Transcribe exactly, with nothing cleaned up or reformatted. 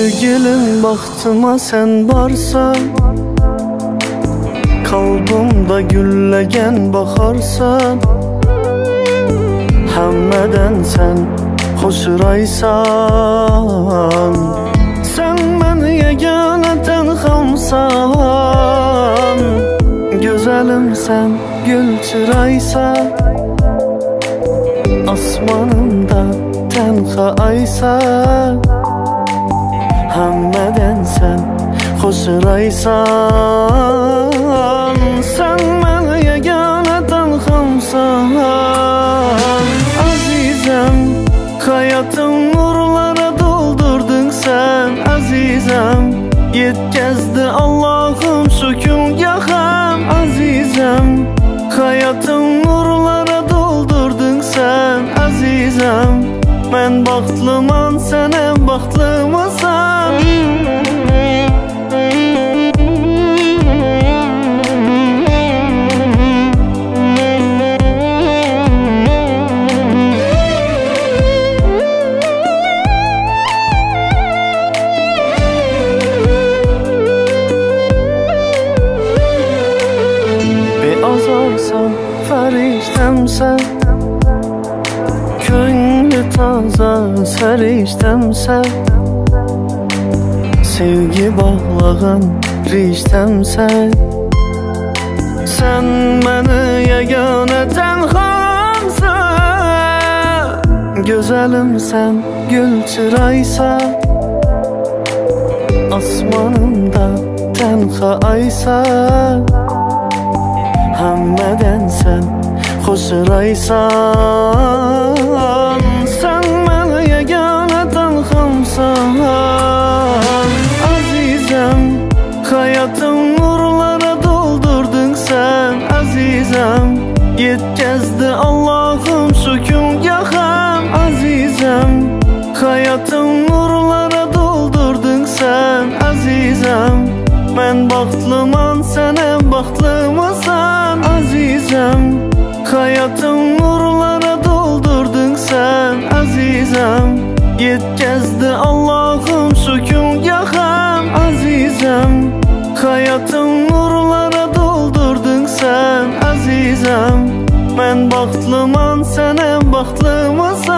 Sevgilim, baxtıma sen barsan, kalbimda güllegen bakarsan, həmmədən sen xoşuraysan. Sen məni yegane tənxamsan, gözəlim sen gül çıraysan. Asmanımda tənxa aysan, həmmədən sen xoşuraysan. Sen məni yegane tənxamsan. Azizem, hayatım nurlara doldurdun sen. Azizem, yetkəzdi Allah'ım şu gün yaxam. Azizem, hayatım nurlara doldurdun sen. Azizem, mən baxtlıman, sen en baxtlımısan. Azarsan fəriştəmsən, könlü taza səriştəmsən, sevgi bağlağın riştəmsən. Sen məni yegane tənxamsan, gözəlim sen gül çıraysan. Asmanımda tənxa aysan, həmmədən sen xoşuraysan. Sen məni yegane tənxamsan. Azizem, hayatım nurlara doldurdun sen. Azizem, yetkəzdi Allah'ım şu gün yaxam. Azizem, hayatım nurlara doldurdun sen. Azizem, mən baxtlıman, sen en baxtlımısan. Azizem, hayatım nurlara doldurdun sen. Azizem, yetkəzdi Allah'ım şu gün yaxam. Azizem, hayatım nurlara doldurdun sen. Azizem, mən baxtlıman, sen en baxtlımısan.